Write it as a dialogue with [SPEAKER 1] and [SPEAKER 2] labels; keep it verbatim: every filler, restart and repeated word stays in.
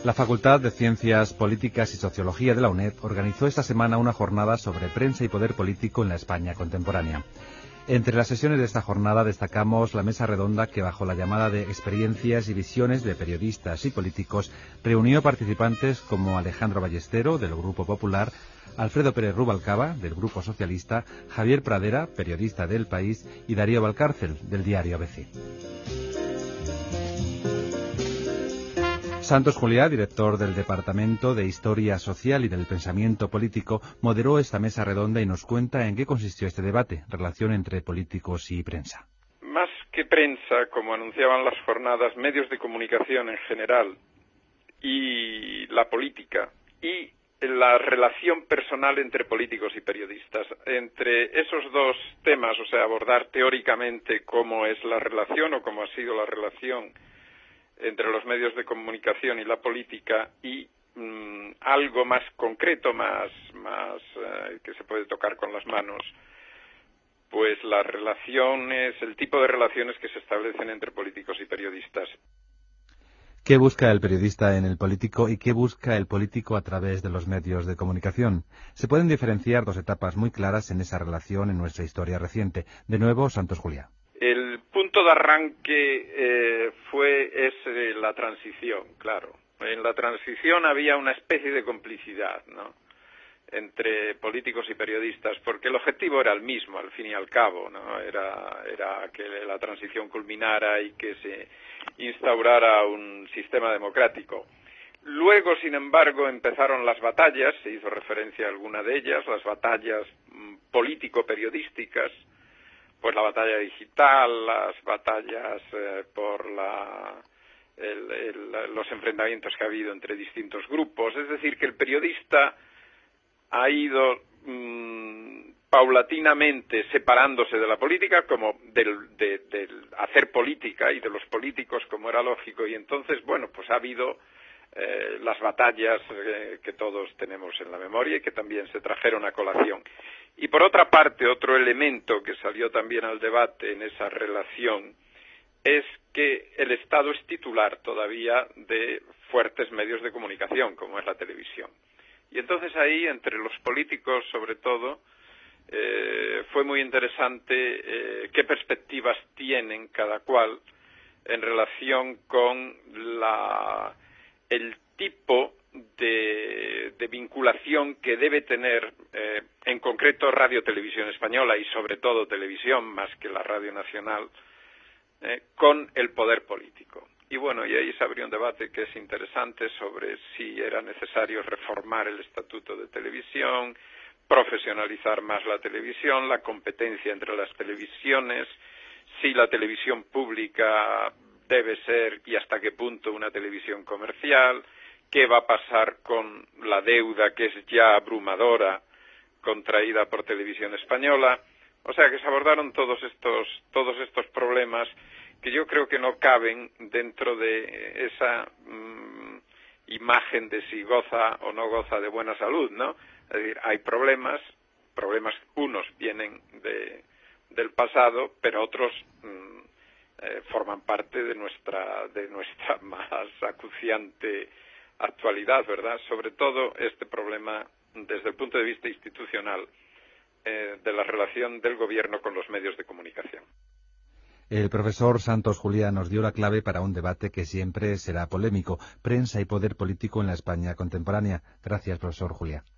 [SPEAKER 1] La Facultad de Ciencias Políticas y Sociología de la UNED organizó esta semana una jornada sobre prensa y poder político en la España contemporánea. Entre las sesiones de esta jornada destacamos la mesa redonda que, bajo la llamada de experiencias y visiones de periodistas y políticos, reunió participantes como Alejandro Ballestero, del Grupo Popular, Alfredo Pérez Rubalcaba, del Grupo Socialista, Javier Pradera, periodista de El País, y Darío Valcárcel, del diario A B C. Santos Juliá, director del Departamento de Historia Social y del Pensamiento Político, moderó esta mesa redonda y nos cuenta en qué consistió este debate, relación entre políticos y prensa.
[SPEAKER 2] Más que prensa, como anunciaban las jornadas, medios de comunicación en general y la política y la relación personal entre políticos y periodistas. Entre esos dos temas, o sea, abordar teóricamente cómo es la relación o cómo ha sido la relación entre los medios de comunicación y la política y mmm, algo más concreto, más, más eh, que se puede tocar con las manos, pues las relaciones, el tipo de relaciones que se establecen entre políticos y periodistas.
[SPEAKER 1] ¿Qué busca el periodista en el político y qué busca el político a través de los medios de comunicación? Se pueden diferenciar dos etapas muy claras en esa relación en nuestra historia reciente. De nuevo, Santos Juliá.
[SPEAKER 2] El punto de arranque eh, fue es eh, la transición, claro. En la transición había una especie de complicidad, ¿no?, entre políticos y periodistas, porque el objetivo era el mismo, al fin y al cabo, ¿no? Era, era que la transición culminara y que se instaurara un sistema democrático. Luego, sin embargo, empezaron las batallas, se hizo referencia a alguna de ellas, las batallas mm, político-periodísticas, pues la batalla digital, las batallas eh, por la, el, el, los enfrentamientos que ha habido entre distintos grupos. Es decir, que el periodista ha ido mmm, paulatinamente separándose de la política, como del, de, del hacer política y de los políticos, como era lógico, y entonces, bueno, pues ha habido eh, las batallas eh, que todos tenemos en la memoria y que también se trajeron a colación. Y por otra parte, otro elemento que salió también al debate en esa relación es que el Estado es titular todavía de fuertes medios de comunicación, como es la televisión. Y entonces ahí, entre los políticos sobre todo, eh, fue muy interesante eh, qué perspectivas tienen cada cual en relación con la, el tipo de, de vinculación que debe tener, eh, en concreto, Radio Televisión Española y sobre todo televisión, más que la Radio Nacional, eh, con el poder político. Y bueno, y ahí se abrió un debate que es interesante sobre si era necesario reformar el Estatuto de Televisión, profesionalizar más la televisión, la competencia entre las televisiones, si la televisión pública debe ser y hasta qué punto una televisión comercial, qué va a pasar con la deuda que es ya abrumadora contraída por Televisión Española. O sea que se abordaron todos estos, todos estos problemas que yo creo que no caben dentro de esa mmm, imagen de si goza o no goza de buena salud, ¿no? Es decir, hay problemas, problemas unos vienen de, del pasado, pero otros mmm, eh, forman parte de nuestra, de nuestra más acuciante actualidad, ¿verdad? Sobre todo este problema desde el punto de vista institucional eh, de la relación del gobierno con los medios de comunicación.
[SPEAKER 1] El profesor Santos Juliá nos dio la clave para un debate que siempre será polémico: prensa y poder político en la España contemporánea. Gracias, profesor Juliá.